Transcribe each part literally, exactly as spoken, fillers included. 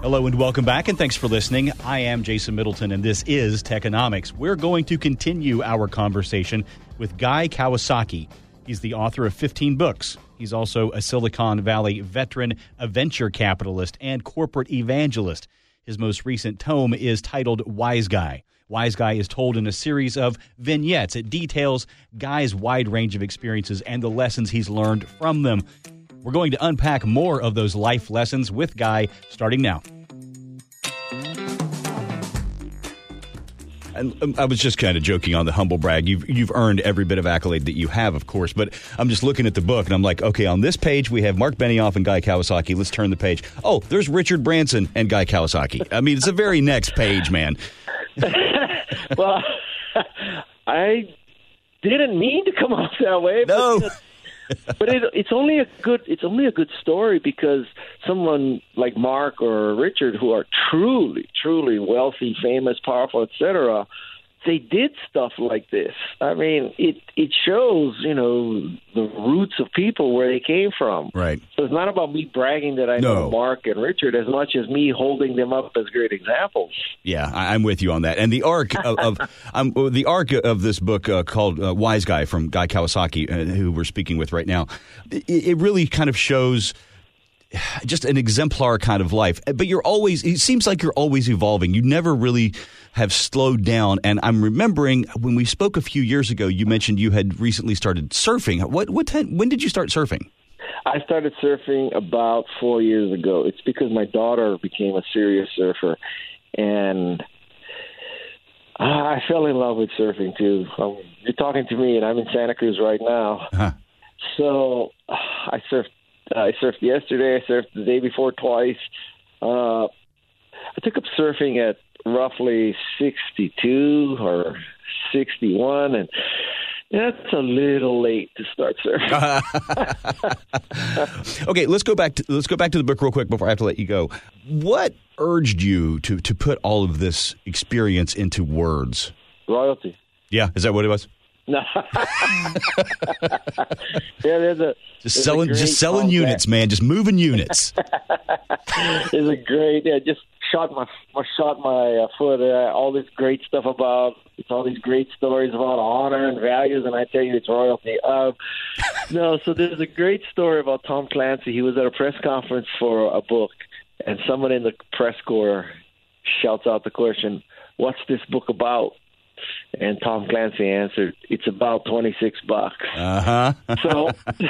Hello and welcome back, and thanks for listening. I am Jason Middleton, and this is Techonomics. We're going to continue our conversation with Guy Kawasaki. He's the author of fifteen books. He's also a Silicon Valley veteran, a venture capitalist, and corporate evangelist. His most recent tome is titled Wise Guy. Wise Guy is told in a series of vignettes. It details Guy's wide range of experiences and the lessons he's learned from them. We're going to unpack more of those life lessons with Guy starting now. And I was just kind of joking on the humble brag. You've you've earned every bit of accolade that you have, of course. But I'm just looking at the book, and I'm like, okay, on this page, we have Mark Benioff and Guy Kawasaki. Let's turn the page. Oh, there's Richard Branson and Guy Kawasaki. I mean, it's the very next page, man. Well, I didn't mean to come off that way. No. But, but it, it's only a good it's only a good story because someone like Mark or Richard, who are truly, truly wealthy, famous, powerful, et cetera, they did stuff like this. I mean, it it shows, you know, the roots of people where they came from. Right. So it's not about me bragging that I No. know Mark and Richard as much as me holding them up as great examples. Yeah, I, I'm with you on that. And the arc of, of um, the arc of this book uh, called uh, Wise Guy from Guy Kawasaki, uh, who we're speaking with right now, it, it really kind of shows just an exemplar kind of life. But you're always, it seems like you're always evolving. You never really have slowed down. And I'm remembering when we spoke a few years ago, you mentioned you had recently started surfing. What, what time, when did you start surfing? I started surfing about four years ago. It's because my daughter became a serious surfer, and I fell in love with surfing too. Um, you're talking to me, and I'm in Santa Cruz right now. Uh-huh. So uh, I surfed. Uh, I surfed yesterday. I surfed the day before twice. Uh, I took up surfing at roughly sixty-two or sixty-one, and that's a little late to start surfing. Okay, let's go back to let's go back to the book real quick before I have to let you go. What urged you to to put all of this experience into words? Royalty. Yeah, is that what it was? No. Yeah, there's a Just there's selling, a great just selling song units, there. man. Just moving units. There's a great. Yeah, just shot my shot my uh, foot. Uh, all this great stuff about. It's all these great stories about honor and values, and I tell you, it's royalty. Uh, no, so there's a great story about Tom Clancy. He was at a press conference for a book, and someone in the press corps shouts out the question, "What's this book about?" And Tom Clancy answered, "It's about twenty-six bucks." Uh huh. So,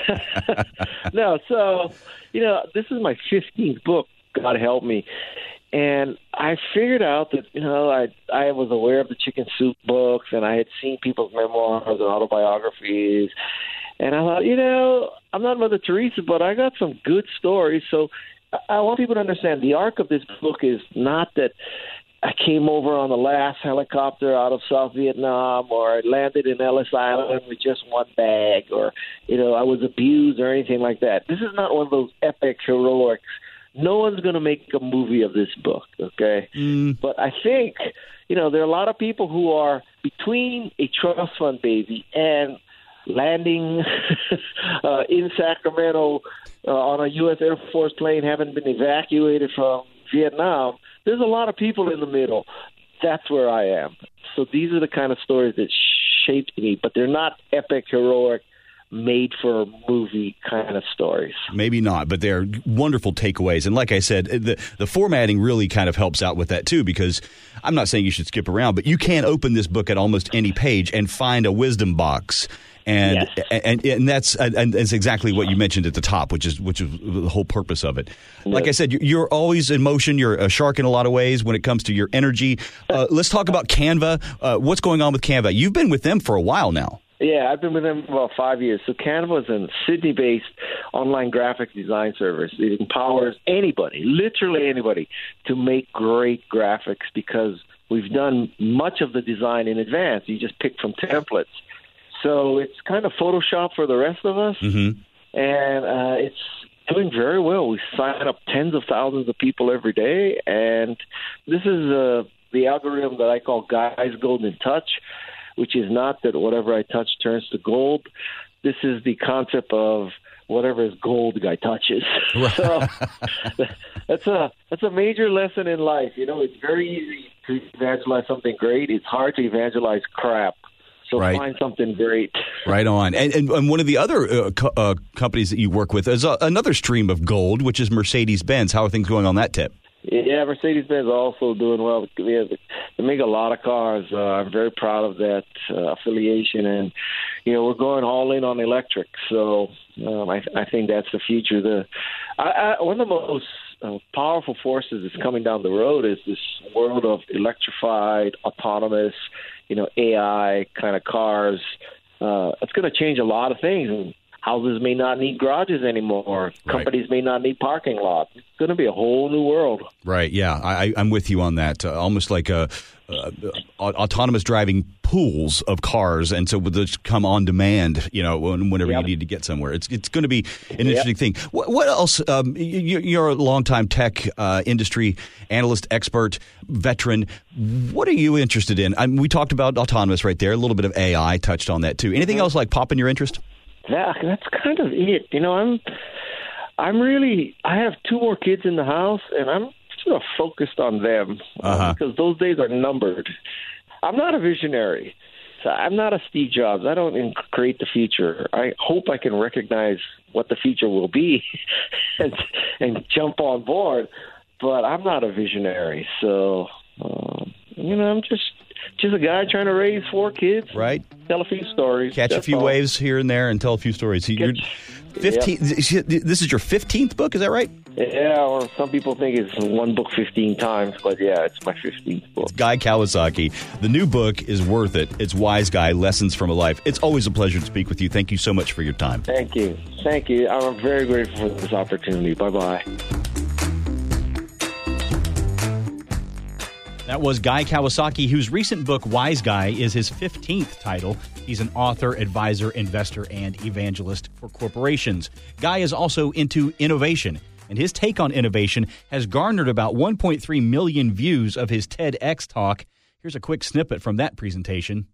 no, so, you know, this is my fifteenth book, God help me. And I figured out that, you know, I I was aware of the Chicken Soup books, and I had seen people's memoirs and autobiographies. And I thought, you know, I'm not Mother Teresa, but I got some good stories. So I, I want people to understand the arc of this book is not that I came over on the last helicopter out of South Vietnam, or I landed in Ellis Island with just one bag, or, you know, I was abused or anything like that. This is not one of those epic heroics. No one's going to make a movie of this book, okay? Mm. But I think, you know, there are a lot of people who are between a trust fund baby and landing uh, in Sacramento uh, on a U S Air Force plane, having been evacuated from Vietnam. There's a lot of people in the middle. That's where I am. So these are the kind of stories that shaped me, but they're not epic, heroic, made for a movie kind of stories. Maybe not, but they're wonderful takeaways. And like I said, the the formatting really kind of helps out with that too, because I'm not saying you should skip around, but you can open this book at almost any page and find a wisdom box. And, yes. and and that's and that's exactly what you mentioned at the top, which is which is the whole purpose of it. Like yes. I said, you're always in motion. You're a shark in a lot of ways when it comes to your energy. Uh, let's talk about Canva. Uh, what's going on with Canva? You've been with them for a while now. Yeah, I've been with them for about five years. So Canva is a Sydney-based online graphic design service. It empowers anybody, literally anybody, to make great graphics because we've done much of the design in advance. You just pick from templates. So it's kind of Photoshop for the rest of us, mm-hmm. and uh, it's doing very well. We sign up tens of thousands of people every day, and this is uh, the algorithm that I call Guy's Golden Touch, which is not that whatever I touch turns to gold. This is the concept of whatever is gold the guy touches. Right. So that's a that's a major lesson in life. You know, it's very easy to evangelize something great. It's hard to evangelize crap. So right. find something great. Right on. And, and, and one of the other uh, co- uh, companies that you work with is uh, another stream of gold, which is Mercedes-Benz. How are things going on that tip? Yeah, Mercedes-Benz also doing well. They make a lot of cars. Uh, I'm very proud of that uh, affiliation. And, you know, we're going all in on electric. So um, I, I think that's the future. The I, I, one of the most uh, powerful forces that's coming down the road is this world of electrified, autonomous, you know, A I kind of cars. Uh, it's going to change a lot of things. And houses may not need garages anymore. Companies right. may not need parking lots. It's going to be a whole new world. Right, yeah. I, I'm with you on that. Uh, almost like a, uh, autonomous driving pools of cars, and so they'll just come on demand, you know, whenever yep. you need to get somewhere. It's it's going to be an interesting yep. thing. What, what else? Um, you, you're a longtime tech uh, industry analyst, expert, veteran. What are you interested in? I mean, we talked about autonomous right there. A little bit of A I touched on that too. Anything mm-hmm. else like popping your interest? Yeah, that's kind of it. You know, I'm, I'm really. I have two more kids in the house, and I'm sort of focused on them uh-huh. uh, because those days are numbered. I'm not a visionary. So I'm not a Steve Jobs. I don't create the future. I hope I can recognize what the future will be and, and jump on board. But I'm not a visionary. So, um, you know, I'm just just a guy trying to raise four kids. Right. Tell a few stories. Catch a few all. waves here and there and tell a few stories. You're fifteen. Yep. This is your fifteenth book, is that right? Yeah, or some people think it's one book fifteen times, but yeah, it's my fifteenth book. It's Guy Kawasaki. The new book is worth it. It's Wise Guy, Lessons from a Life. It's always a pleasure to speak with you. Thank you so much for your time. Thank you. Thank you. I'm very grateful for this opportunity. Bye-bye. That was Guy Kawasaki, whose recent book, Wise Guy, is his fifteenth title. He's an author, advisor, investor, and evangelist for corporations. Guy is also into innovation, and his take on innovation has garnered about one point three million views of his TEDx talk. Here's a quick snippet from that presentation.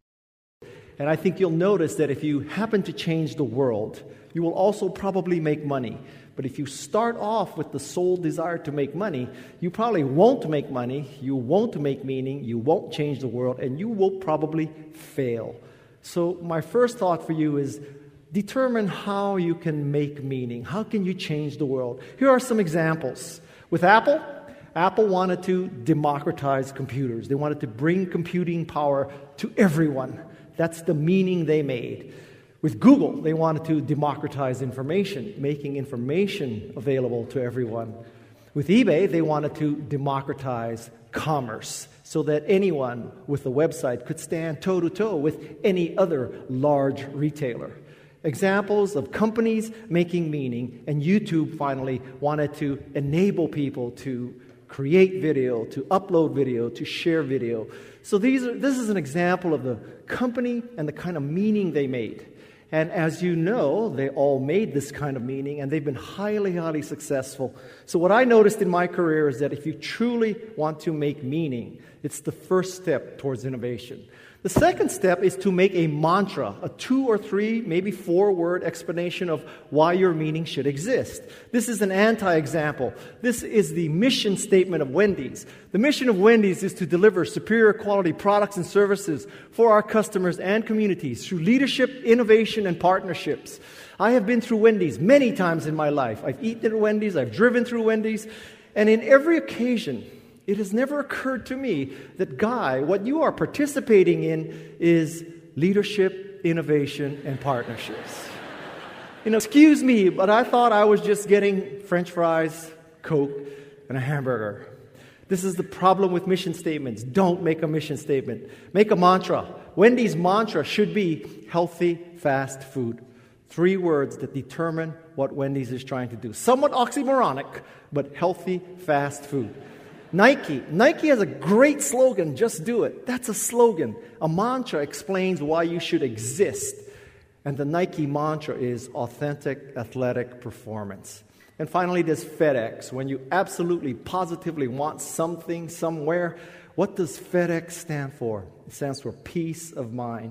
And I think you'll notice that if you happen to change the world, you will also probably make money. But if you start off with the sole desire to make money, you probably won't make money, you won't make meaning, you won't change the world, and you will probably fail. So my first thought for you is determine how you can make meaning. How can you change the world? Here are some examples. With Apple, Apple wanted to democratize computers. They wanted to bring computing power to everyone. That's the meaning they made. With Google, they wanted to democratize information, making information available to everyone. With eBay, they wanted to democratize commerce so that anyone with a website could stand toe-to-toe with any other large retailer. Examples of companies making meaning, and YouTube finally wanted to enable people to create video, to upload video, to share video. So these are, this is an example of the company and the kind of meaning they made. And as you know, they all made this kind of meaning, and they've been highly, highly successful. So what I noticed in my career is that if you truly want to make meaning, it's the first step towards innovation. The second step is to make a mantra, a two or three, maybe four-word explanation of why your meaning should exist. This is an anti-example. This is the mission statement of Wendy's. The mission of Wendy's is to deliver superior quality products and services for our customers and communities through leadership, innovation, and partnerships. I have been through Wendy's many times in my life. I've eaten at Wendy's, I've driven through Wendy's, and in every occasion, it has never occurred to me that, Guy, what you are participating in is leadership, innovation, and partnerships. You know, excuse me, but I thought I was just getting French fries, Coke, and a hamburger. This is the problem with mission statements. Don't make a mission statement. Make a mantra. Wendy's mantra should be healthy, fast food. Three words that determine what Wendy's is trying to do. Somewhat oxymoronic, but healthy, fast food. Nike. Nike has a great slogan, just do it. That's a slogan. A mantra explains why you should exist. And the Nike mantra is authentic athletic performance. And finally, there's FedEx. When you absolutely, positively want something somewhere, what does FedEx stand for? It stands for peace of mind.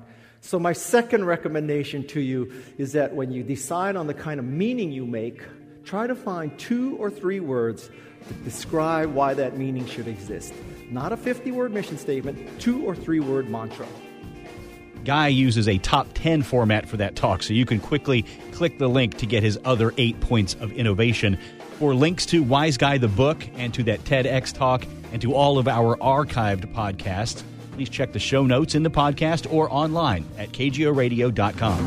So my second recommendation to you is that when you decide on the kind of meaning you make, try to find two or three words to describe why that meaning should exist. Not a fifty-word mission statement, two or three-word mantra. Guy uses a top ten format for that talk, so you can quickly click the link to get his other eight points of innovation. For links to Wise Guy the book and to that TEDx talk and to all of our archived podcasts, please check the show notes in the podcast or online at k g o radio dot com.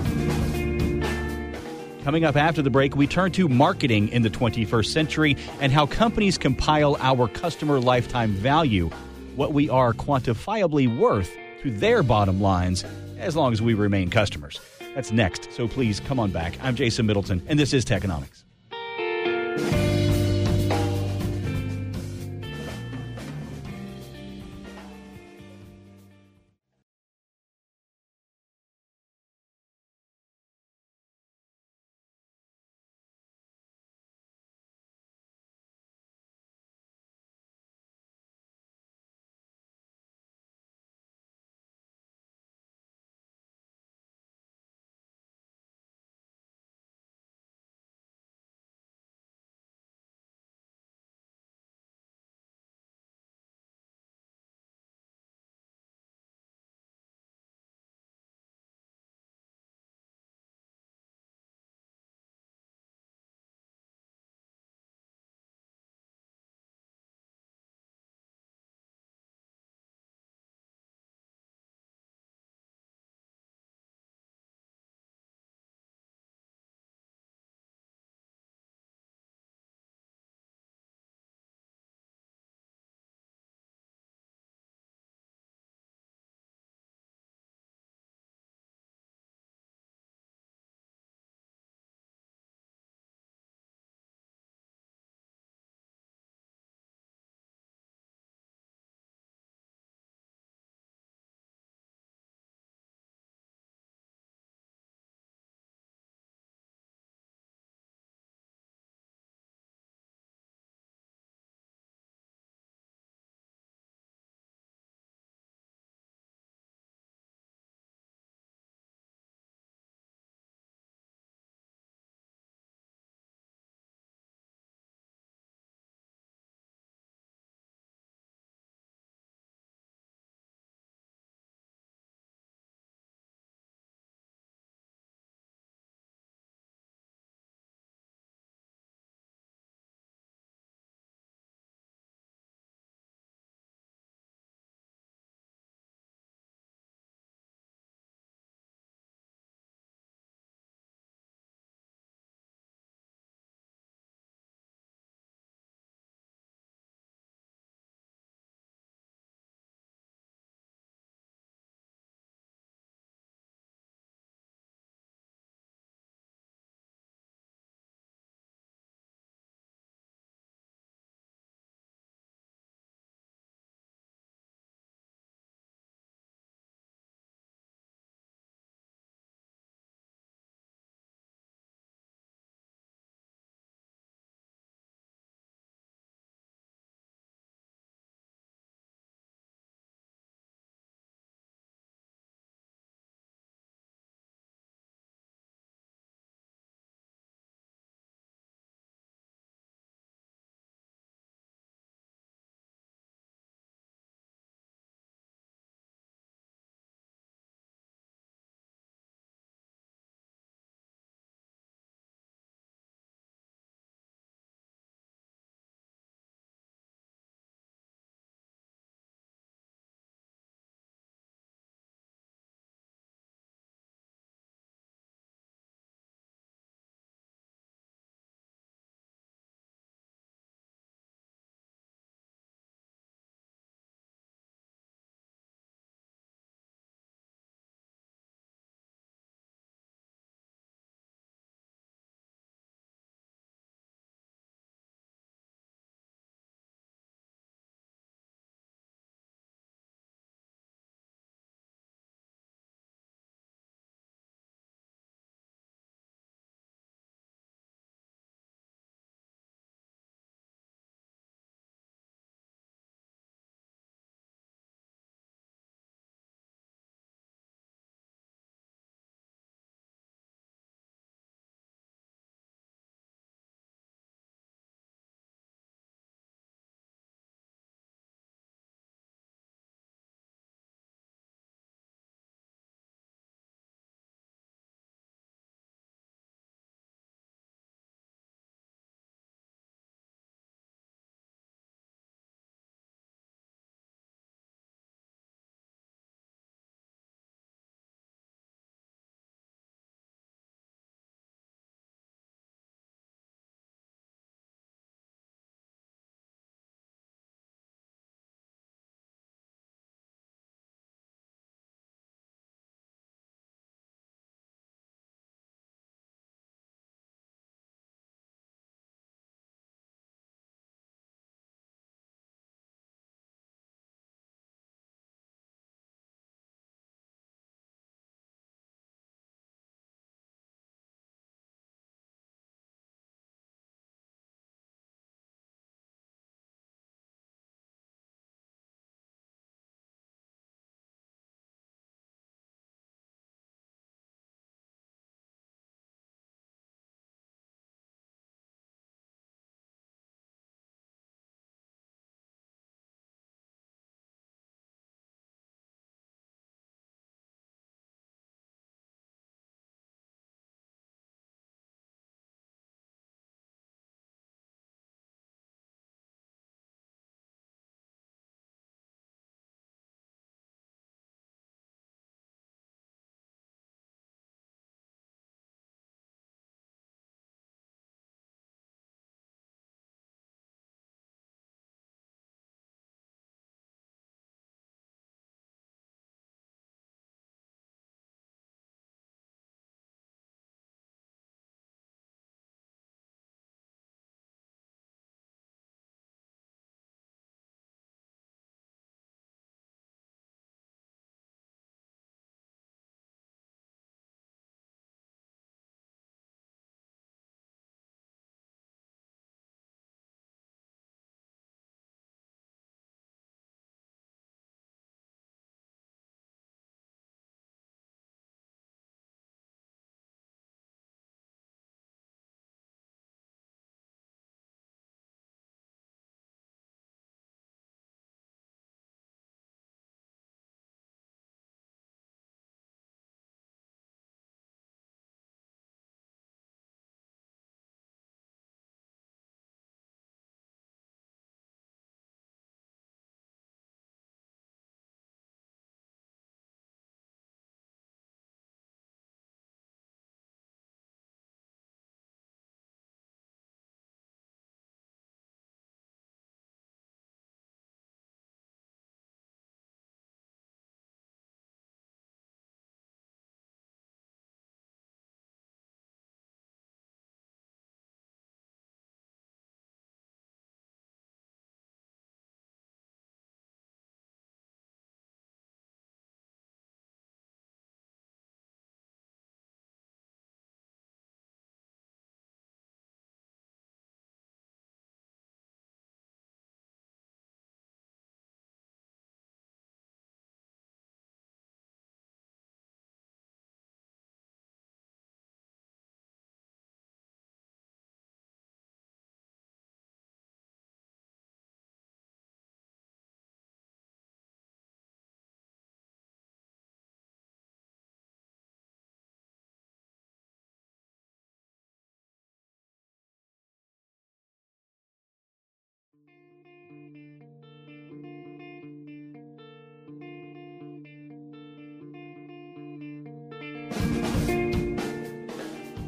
Coming up after the break, we turn to marketing in the twenty-first century and how companies compile our customer lifetime value, what we are quantifiably worth to their bottom lines, as long as we remain customers. That's next, so please come on back. I'm Jason Middleton, and this is Techonomics.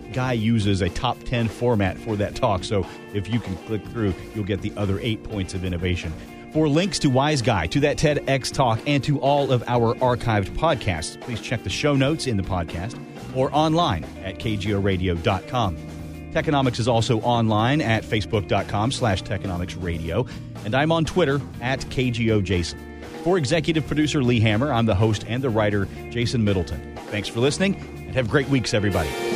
Guy uses a top ten format for that talk, so if you can click through, you'll get the other eight points of innovation. For links to Wise Guy, to that TEDx talk, and to all of our archived podcasts, please check the show notes in the podcast or online at k g o radio dot com. Techonomics is also online at facebook.com slash Techonomics Radio, and I'm on Twitter at K G O Jason. For executive producer Lee Hammer, I'm the host and the writer, Jason Middleton. Thanks for listening, and have great weeks, everybody.